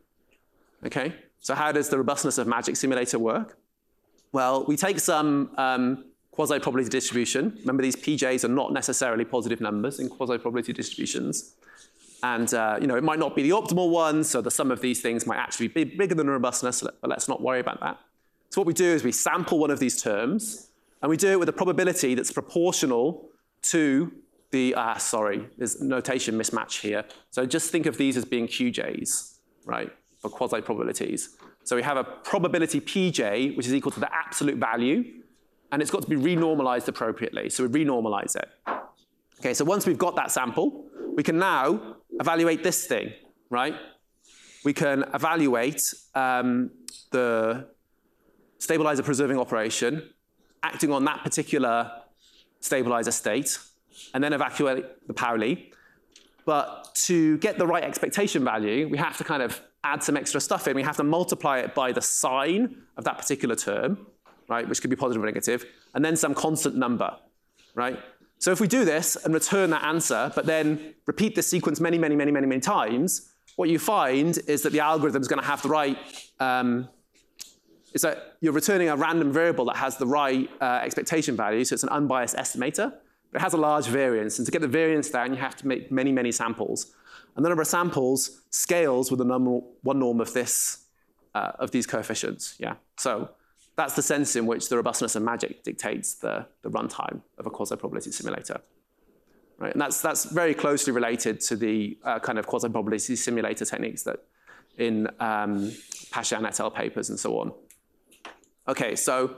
Okay, so how does the robustness of MAGIC simulator work? Well, we take some um, quasi-probability distribution. Remember, these P Js are not necessarily positive numbers in quasi-probability distributions. And uh, you know, it might not be the optimal one, so the sum of these things might actually be bigger than the robustness, but let's not worry about that. So what we do is we sample one of these terms, and we do it with a probability that's proportional to the, ah, sorry, there's notation mismatch here. So just think of these as being Q Js, right, for quasi-probabilities. So we have a probability P J, which is equal to the absolute value, and it's got to be renormalized appropriately. So we renormalize it. Okay, so once we've got that sample, we can now evaluate this thing, right? We can evaluate um, the stabilizer preserving operation acting on that particular stabilizer state, and then evaluate the Pauli. But to get the right expectation value, we have to kind of add some extra stuff in. We have to multiply it by the sign of that particular term, right, which could be positive or negative, and then some constant number, right? So if we do this and return that answer, but then repeat this sequence many, many, many, many, many times, what you find is that the algorithm is going to have the right, um, is that you're returning a random variable that has the right uh, expectation value, so it's an unbiased estimator. But it has a large variance, and to get the variance down, you have to make many, many samples. And the number of samples scales with the number, one norm of this, uh, of these coefficients, yeah? So that's the sense in which the robustness of magic dictates the, the runtime of a quasi-probability simulator, right? And that's, that's very closely related to the uh, kind of quasi-probability simulator techniques that in um, Pashan et al. Papers and so on. Okay, so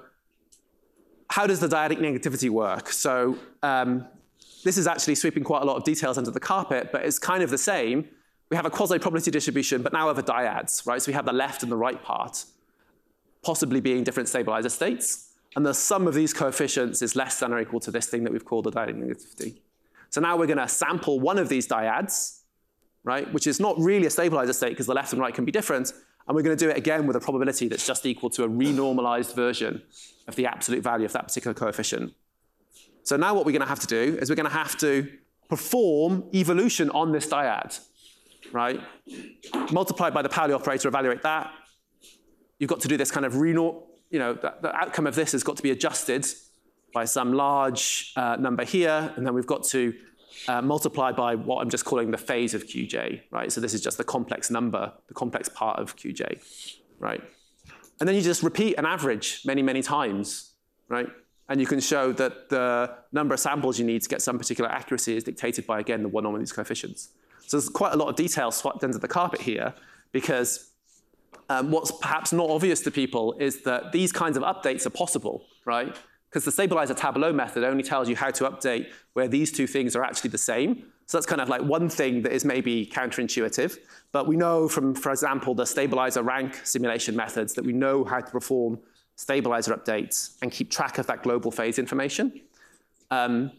how does the dyadic negativity work? So um, this is actually sweeping quite a lot of details under the carpet, but it's kind of the same. We have a quasi-probability distribution, but now over dyads, right? So we have the left and the right part, possibly being different stabilizer states. And the sum of these coefficients is less than or equal to this thing that we've called the dyadic negativity. So now we're going to sample one of these dyads, right? Which is not really a stabilizer state because the left and right can be different. And we're going to do it again with a probability that's just equal to a renormalized version of the absolute value of that particular coefficient. So now what we're going to have to do is we're going to have to perform evolution on this dyad, right? Multiplied by the Pauli operator, evaluate that. You've got to do this kind of renorm, you know, the, the outcome of this has got to be adjusted by some large uh, number here, and then we've got to uh, multiply by what I'm just calling the phase of Q J, right? So this is just the complex number, the complex part of Q J, right? And then you just repeat an average many, many times, right? And you can show that the number of samples you need to get some particular accuracy is dictated by, again, the one norm of these coefficients. So there's quite a lot of detail swept under the carpet here, because um, what's perhaps not obvious to people is that these kinds of updates are possible, right? Because the stabilizer tableau method only tells you how to update where these two things are actually the same. So that's kind of like one thing that is maybe counterintuitive. But we know from, for example, the stabilizer rank simulation methods that we know how to perform stabilizer updates and keep track of that global phase information. Um,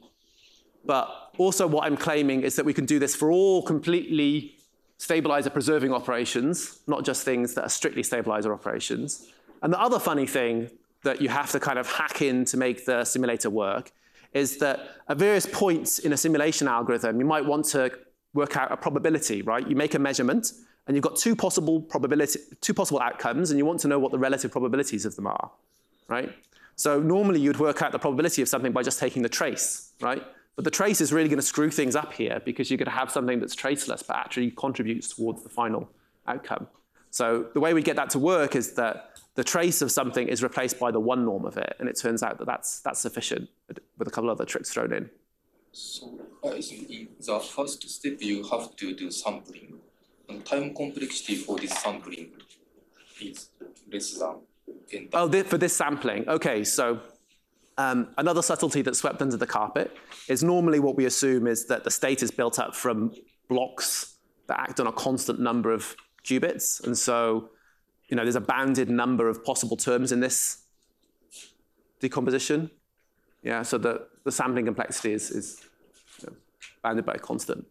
but also what I'm claiming is that we can do this for all completely stabilizer preserving operations, not just things that are strictly stabilizer operations. And the other funny thing that you have to kind of hack in to make the simulator work is that at various points in a simulation algorithm, you might want to work out a probability, right? You make a measurement, and you've got two possible probability, two possible outcomes, and you want to know what the relative probabilities of them are, right? So normally you'd work out the probability of something by just taking the trace, right? But the trace is really going to screw things up here because you're going to have something that's traceless but actually contributes towards the final outcome. So the way we get that to work is that the trace of something is replaced by the one norm of it, and it turns out that that's, that's sufficient with a couple other tricks thrown in. So I think in the first step you have to do sampling. And time complexity for this sampling is less than ten. Oh, th for this sampling. Okay, so um, another subtlety that's swept under the carpet is normally what we assume is that the state is built up from blocks that act on a constant number of qubits. And so, you know, there's a bounded number of possible terms in this decomposition. Yeah, so the, the sampling complexity is, is you know, bounded by a constant.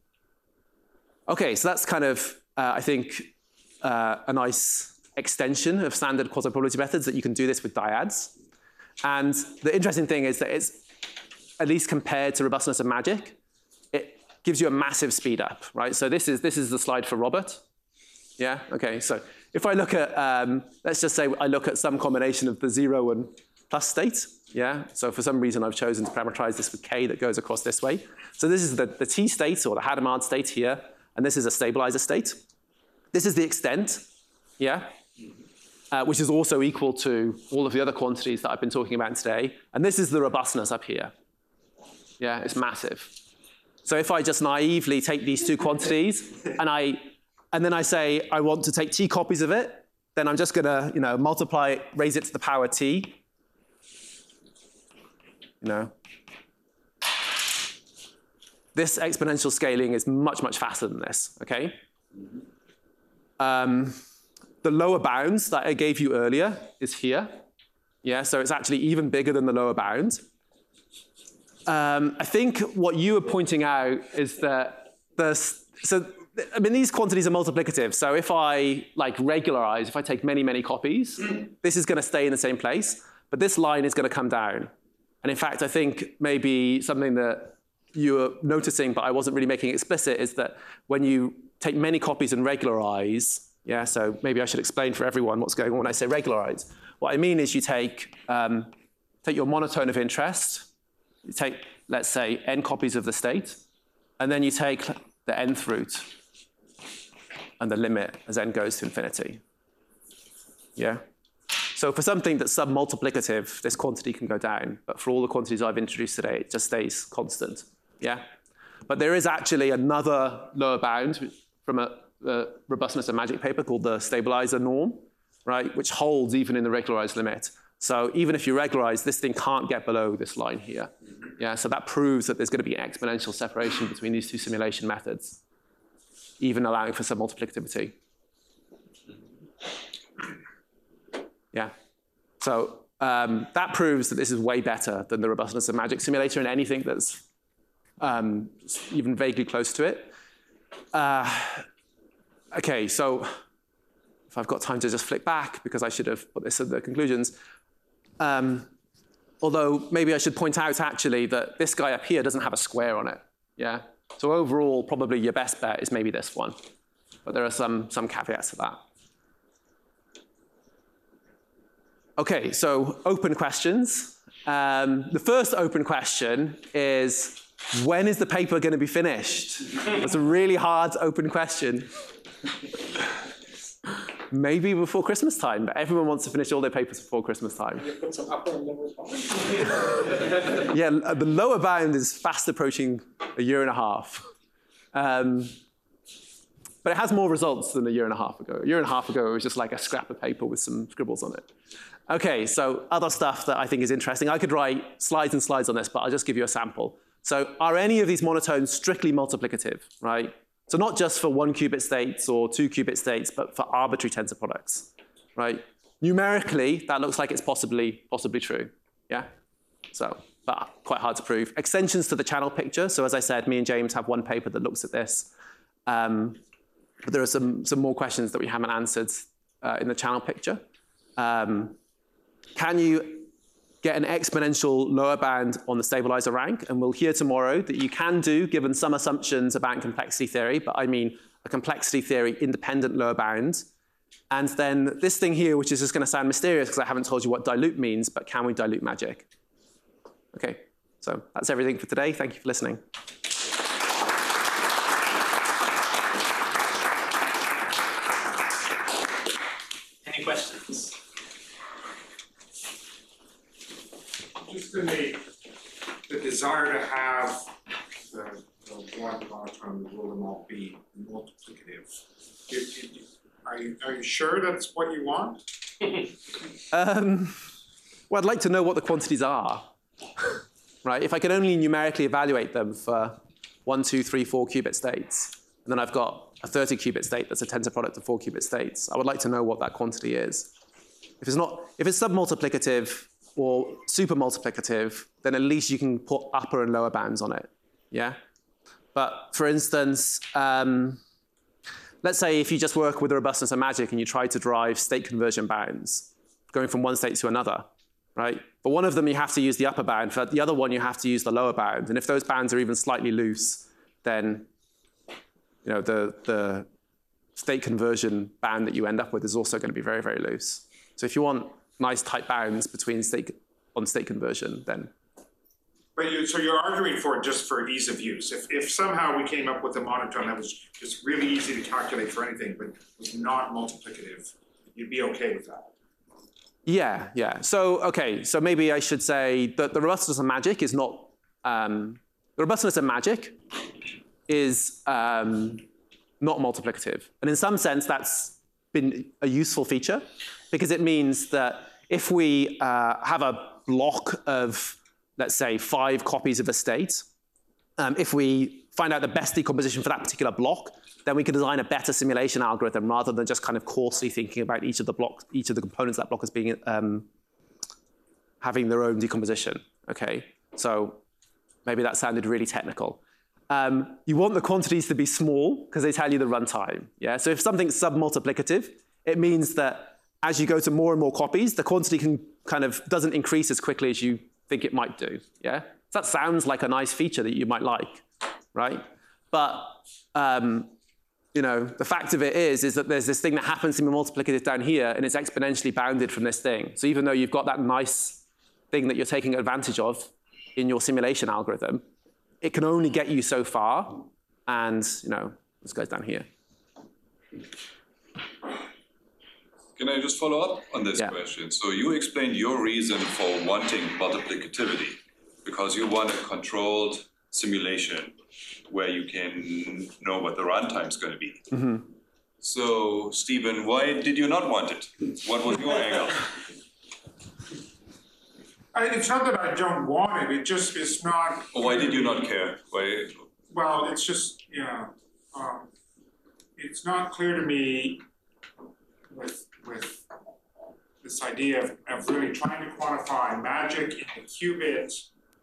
Okay, so that's kind of, uh, I think, uh, a nice extension of standard quasi-probability methods that you can do this with dyads. And the interesting thing is that it's, at least compared to robustness of magic, it gives you a massive speed up, right? So this is, this is the slide for Robert. Yeah, okay, so if I look at, um, let's just say I look at some combination of the zero and plus state, yeah? So for some reason I've chosen to parameterize this with k that goes across this way. So this is the, the t state, or the Hadamard state here, and this is a stabilizer state. This is the extent, yeah? Uh, which is also equal to all of the other quantities that I've been talking about today. And this is the robustness up here. Yeah, it's massive. So if I just naively take these two quantities and I and then I say I want to take t copies of it, then I'm just gonna, you know, multiply it, raise it to the power t. You know. This exponential scaling is much, much faster than this, okay? Um, the lower bounds that I gave you earlier is here. Yeah, so it's actually even bigger than the lower bound. Um, I think what you were pointing out is that the, so, I mean, these quantities are multiplicative. So if I like regularize, if I take many, many copies, this is going to stay in the same place, but this line is going to come down. And in fact, I think maybe something that you're noticing, but I wasn't really making explicit, is that when you take many copies and regularize, yeah, so maybe I should explain for everyone what's going on when I say regularize. What I mean is you take, um, take your monotone of interest, you take, let's say, n copies of the state, and then you take the nth root and the limit as n goes to infinity. Yeah? So for something that's submultiplicative, this quantity can go down. But for all the quantities I've introduced today, it just stays constant. Yeah? But there is actually another lower bound from a, a robustness of magic paper called the stabilizer norm, right, which holds even in the regularized limit. So even if you regularize, this thing can't get below this line here. Yeah, so that proves that there's going to be an exponential separation between these two simulation methods, even allowing for submultiplicativity. Yeah, so um, that proves that this is way better than the robustness of magic simulator and anything that's um, even vaguely close to it. Uh, okay, so if I've got time to just flick back, because I should have put this at the conclusions. Um, although maybe I should point out actually that this guy up here doesn't have a square on it. Yeah. So overall, probably your best bet is maybe this one. But there are some, some caveats to that. Okay, so open questions. Um, the first open question is, when is the paper going to be finished? That's a really hard open question. Maybe before Christmas time, but everyone wants to finish all their papers before Christmas time. You put some upper and lower bound. Yeah, the lower bound is fast approaching a year and a half. Um, but it has more results than a year and a half ago. A year and a half ago, it was just like a scrap of paper with some scribbles on it. Okay, so other stuff that I think is interesting. I could write slides and slides on this, but I'll just give you a sample. So are any of these monotones strictly multiplicative, right? So not just for one qubit states or two qubit states, but for arbitrary tensor products, right? Numerically, that looks like it's possibly, possibly true, yeah? So, but quite hard to prove. Extensions to the channel picture. So as I said, me and James have one paper that looks at this. Um, but there are some, some more questions that we haven't answered uh, in the channel picture. Um, can you get an exponential lower bound on the stabilizer rank? And we'll hear tomorrow that you can do, given some assumptions about complexity theory, but I mean a complexity theory independent lower bound. And then this thing here, which is just going to sound mysterious because I haven't told you what dilute means, but can we dilute magic? Okay, so that's everything for today. Thank you for listening. Any questions? Just in the, the desire to have the, the one monotone will them all be multiplicative. You, you, you, are, you, are you sure that's what you want? Um, well, I'd like to know what the quantities are, right? If I can only numerically evaluate them for one, two, three, four qubit states, and then I've got a thirty qubit state that's a tensor product of four qubit states, I would like to know what that quantity is. If it's not, if it's submultiplicative or super multiplicative, then at least you can put upper and lower bounds on it, yeah? But for instance, um, let's say if you just work with the robustness of magic and you try to derive state conversion bounds, going from one state to another, right? For one of them, you have to use the upper bound. For the other one, you have to use the lower bound. And if those bounds are even slightly loose, then you know, the, the state conversion bound that you end up with is also going to be very, very loose. So if you want nice tight bounds between state on state conversion, then. But you, so you're arguing for it just for ease of use. If, if somehow we came up with a monotone that was just really easy to calculate for anything, but was not multiplicative, you'd be okay with that? Yeah, yeah. So, okay, so maybe I should say that the robustness of magic is not, um, the robustness of magic is um, not multiplicative. And in some sense, that's been a useful feature because it means that if we uh, have a block of, let's say, five copies of a state, um, if we find out the best decomposition for that particular block, then we can design a better simulation algorithm rather than just kind of coarsely thinking about each of the blocks, each of the components of that block as being um, having their own decomposition. Okay, so maybe that sounded really technical. Um, you want the quantities to be small because they tell you the runtime. Yeah. So if something's submultiplicative, it means that as you go to more and more copies, the quantity can kind of doesn't increase as quickly as you think it might do. Yeah. So that sounds like a nice feature that you might like, right? But um, you know, the fact of it is, is that there's this thing that happens to be multiplicative down here, and it's exponentially bounded from this thing. So even though you've got that nice thing that you're taking advantage of in your simulation algorithm, it can only get you so far. And you know, this goes down here. Can I just follow up on this Yeah. question? So you explained your reason for wanting multiplicativity, because you want a controlled simulation where you can know what the runtime is going to be. Mm-hmm. So, Stephen, why did you not want it? What was your angle? I, it's not that I don't want it, it just is not. Or why did you not care? Why? Well, it's just, you know, um, it's not clear to me with, with this idea of, of really trying to quantify magic in the qubit,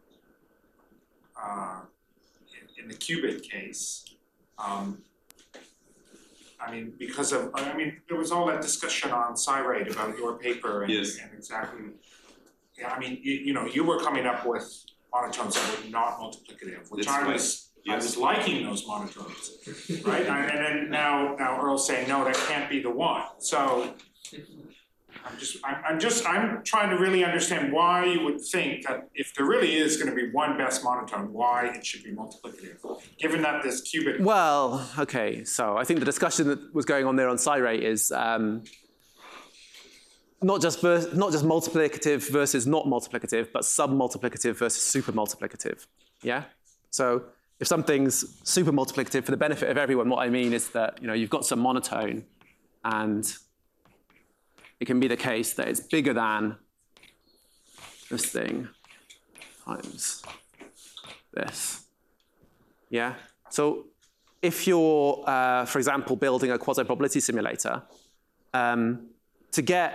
uh, in, in the qubit case. Um, I mean, because of, I mean, there was all that discussion on Cyrate about your paper and, Yes. and exactly, yeah, I mean, you, you know, you were coming up with monotones that were not multiplicative, which That's I right. was, I Yes. was liking those monotones, right? And and then now, now Earl's saying, no, that can't be the one. So I'm just, I'm, I'm just, I'm trying to really understand why you would think that if there really is going to be one best monotone, why it should be multiplicative, given that this qubit. Well, okay. So I think the discussion that was going on there on Cyrate is um, not just vers not just multiplicative versus not multiplicative, but submultiplicative versus supermultiplicative. Yeah. So if something's supermultiplicative, for the benefit of everyone, what I mean is that you know you've got some monotone, and it can be the case that it's bigger than this thing times this. Yeah. So if you're, uh, for example, building a quasi-probability simulator, um, to get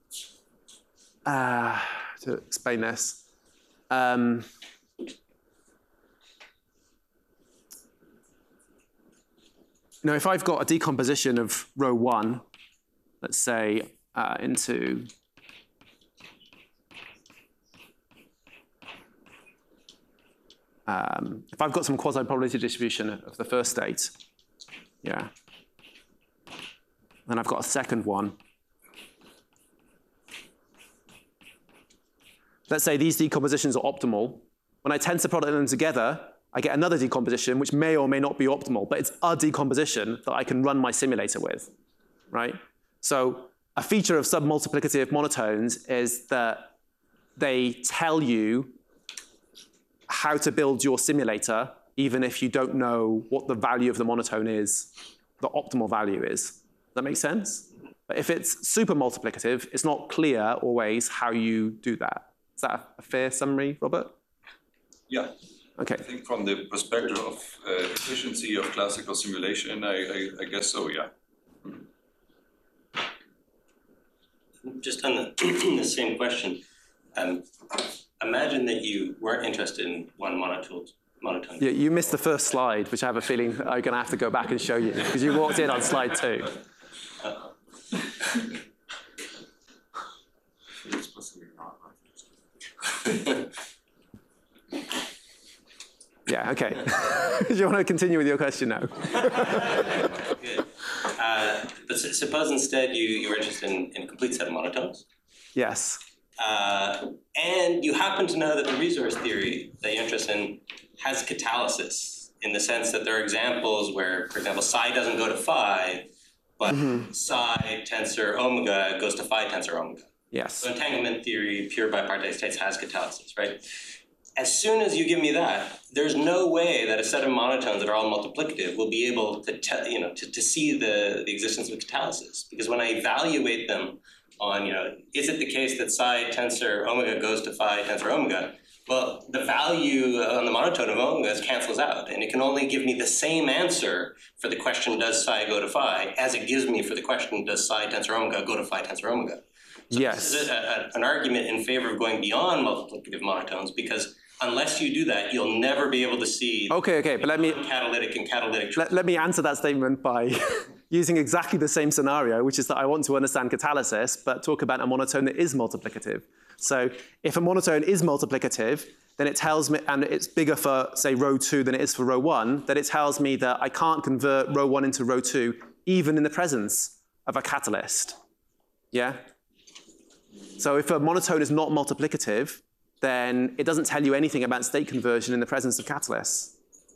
uh, to explain this. Um, Now, if I've got a decomposition of row one, let's say, uh, into um, if I've got some quasi-probability distribution of the first state, yeah, then I've got a second one. Let's say these decompositions are optimal. When I tensor product them together, I get another decomposition, which may or may not be optimal, but it's a decomposition that I can run my simulator with, right? So a feature of submultiplicative monotones is that they tell you how to build your simulator, even if you don't know what the value of the monotone is, the optimal value is. Does that make sense? But if it's super multiplicative, it's not clear always how you do that. Is that a fair summary, Robert? Yeah. Okay. I think from the perspective of uh, efficiency of classical simulation, I, I, I guess so, yeah. Just on the, the same question, um, imagine that you weren't interested in one monotone. monotone. Yeah, you missed the first slide, which I have a feeling I'm going to have to go back and show you, because you walked in on slide two. Uh, Explicitly not right. Yeah, okay. Do you want to continue with your question now? Good. Uh, but s- suppose instead you, you were interested in, in a complete set of monotones, Yes. uh, and you happen to know that the resource theory that you're interested in has catalysis, in the sense that there are examples where, for example, psi doesn't go to phi, but Mm-hmm. psi tensor omega goes to phi tensor omega. Yes. So entanglement theory, pure bipartite states has catalysis, right? As soon as you give me that, there's no way that a set of monotones that are all multiplicative will be able to, te- you know, to, to see the, the existence of catalysis. Because when I evaluate them on, you know, is it the case that psi tensor omega goes to phi tensor omega? Well, the value on the monotone of omega cancels out, and it can only give me the same answer for the question, does psi go to phi, as it gives me for the question, does psi tensor omega go to phi tensor omega? So Yes. this is a, a, an argument in favor of going beyond multiplicative monotones, because unless you do that, you'll never be able to see Okay, okay, but let me catalytic and catalytic. let, let me answer that statement by using exactly the same scenario, which is that I want to understand catalysis, but talk about a monotone that is multiplicative. So if a monotone is multiplicative, then it tells me, and it's bigger for, say, row two than it is for row one, that it tells me that I can't convert row one into row two, even in the presence of a catalyst. Yeah? So if a monotone is not multiplicative, then it doesn't tell you anything about state conversion in the presence of catalysts.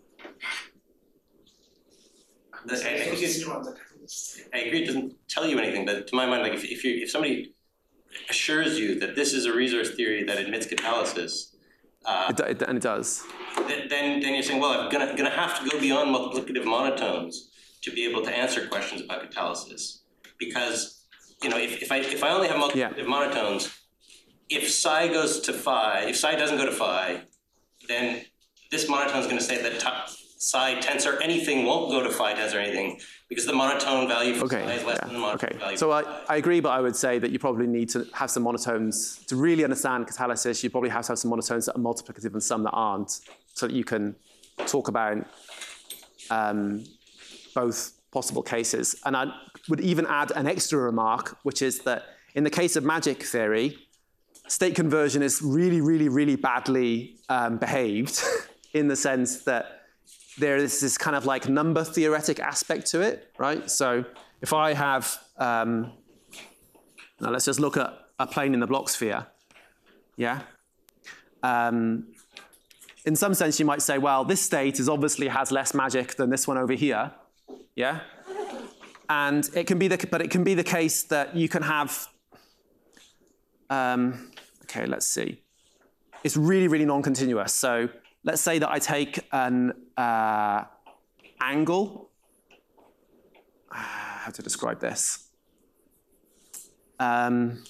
I, I, think it's, I agree, it doesn't tell you anything, but to my mind, like if, if, you, if somebody assures you that this is a resource theory that admits catalysis, uh, it, it, and it does. Then, then, then you're saying, well, I'm gonna, gonna have to go beyond multiplicative monotones to be able to answer questions about catalysis. Because, you know, if, if I if I only have multiplicative yeah. monotones, if psi goes to phi, if psi doesn't go to phi, then this monotone is going to say that psi tensor anything won't go to phi tensor anything because the monotone value for okay, psi is less yeah, than the monotone okay. value. So I, I agree, but I would say that you probably need to have some monotones to really understand catalysis. You probably have to have some monotones that are multiplicative and some that aren't, so that you can talk about um, both possible cases. And I would even add an extra remark, which is that in the case of magic theory, state conversion is really, really, really badly um, behaved in the sense that there is this kind of like number theoretic aspect to it, right? So if I have, um, now let's just look at a plane in the block sphere, yeah? Um, in some sense, you might say, well, this state is obviously has less magic than this one over here, yeah? And it can be the, but it can be the case that you can have, um, okay, let's see. It's really, really non-continuous. So let's say that I take an uh, angle. Uh, how to describe this? Um,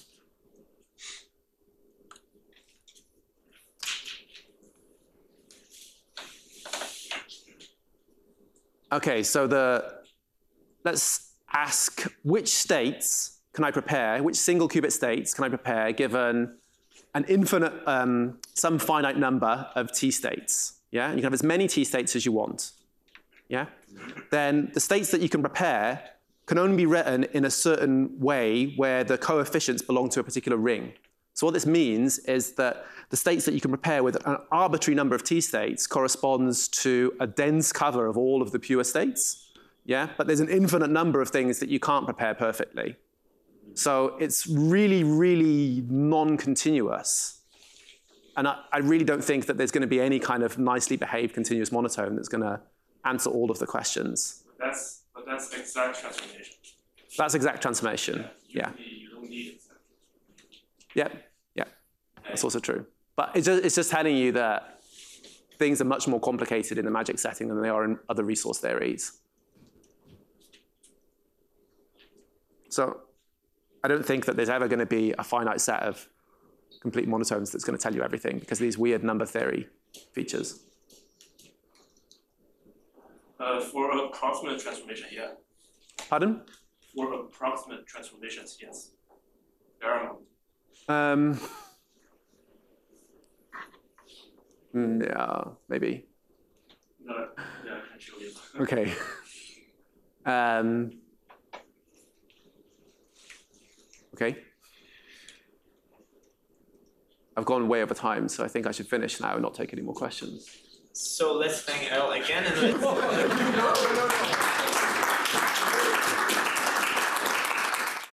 okay, so the let's ask which states can I prepare, which single qubit states can I prepare given an infinite, um, some finite number of t states, yeah? You can have as many t states as you want, yeah? Then the states that you can prepare can only be written in a certain way where the coefficients belong to a particular ring. So what this means is that the states that you can prepare with an arbitrary number of t states corresponds to a dense cover of all of the pure states, yeah? But there's an infinite number of things that you can't prepare perfectly. So it's really, really non-continuous. And I, I really don't think that there's going to be any kind of nicely behaved continuous monotone that's going to answer all of the questions. But that's, but that's exact transformation. That's exact transformation, yeah. yeah. You don't need exact. Yeah, yeah, that's also true. But it's just, it's just telling you that things are much more complicated in the magic setting than they are in other resource theories. So I don't think that there's ever going to be a finite set of complete monotones that's going to tell you everything because of these weird number theory features. Uh, for approximate transformation, yeah. Pardon? For approximate transformations, yes. There are Um, mm, yeah, maybe. no, yeah, I can show you. Okay. um, okay. I've gone way over time, so I think I should finish now and not take any more questions. So let's thank Elle again. And let's